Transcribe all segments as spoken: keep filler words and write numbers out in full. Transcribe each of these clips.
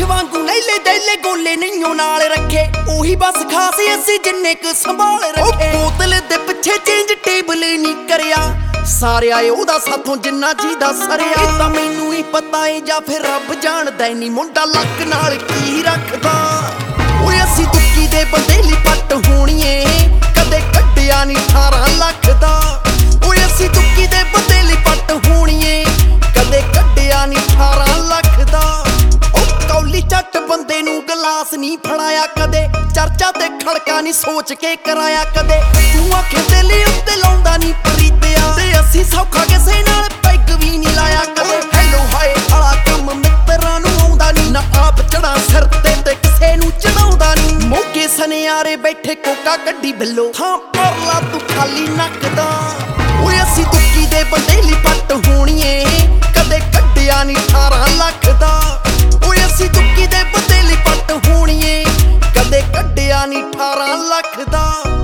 ਵਾਂਗੂ ਲੈਲੇ ਦੈਲੇ ਗੋਲੇ ਨਹੀਂਓ ਨਾਲ ਰੱਖੇ, ਉਹੀ ਬਸ ਖਾਸ ਅਸੀਂ ਜਿੰਨੇ ਕੁ ਸੰਭਾਲ ਰੱਖੇ। ਬੋਤਲ ਦੇ ਪਿੱਛੇ ਚੇਂਜ ਟੇਬਲ ਨਹੀਂ ਕਰਿਆ, ਸਾਰਿਆ ਉਹਦਾ ਸਾਥੋਂ ਜਿੰਨਾ ਜੀ ਦਾ ਸਰਿਆ। ਇਹ ਤਾਂ ਮੈਨੂੰ ਹੀ ਪਤਾ ਏ ਜਾਂ ਫਿਰ ਰੱਬ ਜਾਣਦਾ ਨੀ, ਮੁੰਡਾ ਲੱਕ ਨਾਲ ਕੀ ਰੱਖਦਾ। ਓਏ ਅਸੀਂ ਦੁੱਕੀ ਦੇ ਬੰਦੇ ਲਈ ਪੱਟ ਹੋਣੀਏ, ਕਦੇ ਕੱਢਿਆ ਨੀ ਅਠਾਰਾਂ ਲੱਖ ਦਾ। ਓਏ ਅਸੀਂ ਦੁੱਕੀ ਦੇ ਬੰਦੇ ਲਈ ਪੱਟ ਹੋਣੀਏ, ਕਦੇ ਕੱਢਿਆ ਨੀ ਅਠਾਰਾਂ ਲੱਖ ਦਾ। ਉਹ ਕੌਲੀ ਚੱਟ ਬੰਦੇ ਨੂੰ ਗਲਾਸ ਨਹੀਂ ਫੜਾਇਆ ਕਦੇ, ਚਰਚਾ ਤੇ ਖੜਕਾ ਨਹੀਂ ਸੋਚ ਕੇ ਕਰਾਇਆ ਕਦੇ। ਤੂੰ ਆਖੇ ਤੇ ਲਈ ਉੱਤੇ ਲਾਉਂਦਾ ਨਹੀਂ ਪਰੀਤਿਆ, ਤੇ ਅਸੀਂ ਸੌਖਾ ਕਿਸੇ ਨਾਲ ਪੈਗ ਵੀ ਨਹੀਂ ਲਾਇਆ ਕਦੇ। ਹੈਲੋ ਹਾਏ ਆਲਾ ਕੰਮ ਮਿੱਤਰਾਂ ਨੂੰ ਆਉਂਦਾ ਨਹੀਂ, ਨਾ ਆਪ ਚੜਾ ਸਿਰ ਤੇ ਤੇ ਕਿਸੇ ਨੂੰ ਚੜਾਉਂਦਾ ਨਹੀਂ। ਮੋਗੇ ਸਨਿਆਰੇ ਬੈਠੇ ਕੋਕਾ ਕੱਢੀ ਬਿੱਲੋ, ਥਾਂ ਪਰ ਲਾ ਤੂੰ ਖਾਲੀ ਨੱਕ ਦਾ। ਓਏ ਅਸੀਂ ਦੁੱਕੀ ਦੇ ਬੰਦੇ ਲਈ ਪੱਟ ਹੋਣੀਏ, ਕਦੇ ਕੱਢਿਆ ਨਹੀਂ ਅਠਾਰਾਂ ਲੱਖ ਦਾ। ਓਏ ਅਸੀਂ ਦੁੱਕੀ ਦੇ ਬੰਦੇ ਲਈ ਪੱਟ ਹੋਣੀਏ, ਕਦੇ ਕੱਢਿਆ ਨਹੀਂ ਅਠਾਰਾਂ ਲੱਖ ਦਾ।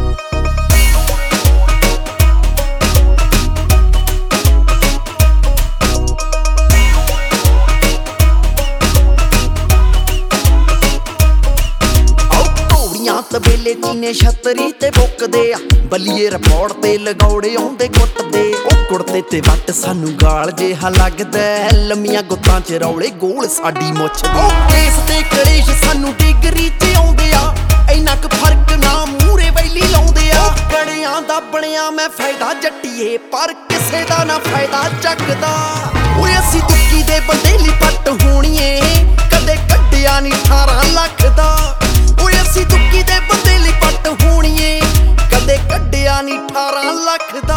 ਤਬੇਲੇ ਚੀਨੇ ਛਤਰੀ ਤੇ ਬੁੱਕਦੇ ਆ, ਬੱਲੀਏ ਰਿਪੋਰਟ ਤੇ ਲਗੌੜੇ ਆਉਂਦੇ ਕੁੱਟਦੇ। ਉਹ ਕੁੜਤੇ ਤੇ ਵੱਟ ਸਾਨੂੰ ਗਾਲ ਜਿਹਾ ਲੱਗਦਾ, ਲੰਮੀਆਂ ਗੁੱਤਾਂ ਚ ਰੌਲੇ ਗੋਲ ਸਾਡੀ ਮੁੱਛ। ਉਹ ਕੇਸ ਤੇ ਕਲੇਸ਼ ਸਾਨੂੰ ਡਿਗਰੀ ਚ ਆਉਂਦੇ ਆ, ਇੰਨਾ ਕੁ ਫਰਕ ਨਾ ਮੂਰੇ ਵੈਲੀ ਲਾਉਂਦੇ ਆ। ਕੜਿਆਂ ਦਾ ਬਣਿਆ ਮੈਂ ਫਾਇਦਾ ਜੱਟੀਏ, ਪਰ ਕਿਸੇ ਦਾ ਨਾ ਫਾਇਦਾ ਚੱਕਦਾ। ਓਏ ਅਸੀਂ ਦੁੱਕੀ ਦੇ ਬੰਦੇ ਲਈ ਪੱਟ ਹੋਣੀਏ, ਕਦੇ ਕੱਢਿਆ ਨੀ ਅਠਾਰਾਂ ਲੱਖ ਦਾ। ਓਏ ਅਸੀਂ ਦੁੱਕੀ ਦੇ ਬੰਦੇ ਲਈ ਪੱਟ ਹੋਣੀਏ, ਕਦੇ ਕੱਢਿਆ ਨੀ ਅਠਾਰਾਂ ਲੱਖ ਦਾ।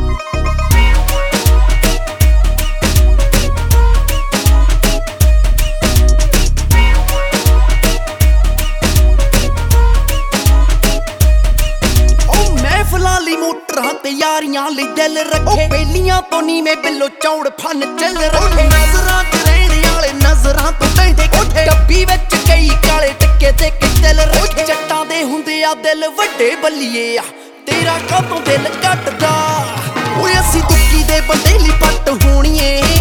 ਉਹ ਮਹਿਫਲਾਂ ਲਈ ਮੋਟਰਾਂ ਤੇ ਯਾਰੀਆਂ ਲਈ ਦਿਲ ਰੱਖੇ, ਪਹਿਲੀਆਂ ਤੋਂ ਨੀਵੇਂ ਬਿੱਲੋ ਚੌੜ ਫਨ ਚੱਲ ਰੱਖੇ। ਨਜ਼ਰਾਂ ਚ ਰਹਿਣ ਵਾਲੇ ਨਜ਼ਰਾਂ ਤੋਂ ਕਹਿੰਦੇ ਕੋਠੇ, ਡੱਬੀ ਵਿੱਚ ਕਈ ਕਾਲੇ ਟਿੱਕੇ ਤੇ ਦਿਲ ਰੱਖੇ। ਜੱਟਾਂ ਦੇ ਹੁੰਦੇ ਆ ਦਿਲ ਵੱਡੇ ਬੱਲੀਏ ਆ, ਤੇਰਾ ਕਾਹਤੋਂ ਦਿਲ ਘਟਦਾ। ਓਏ ਅਸੀਂ ਦੁੱਕੀ ਦੇ ਬੰਦੇ ਲਈ ਪੱਟ ਹੋਣੀਏ,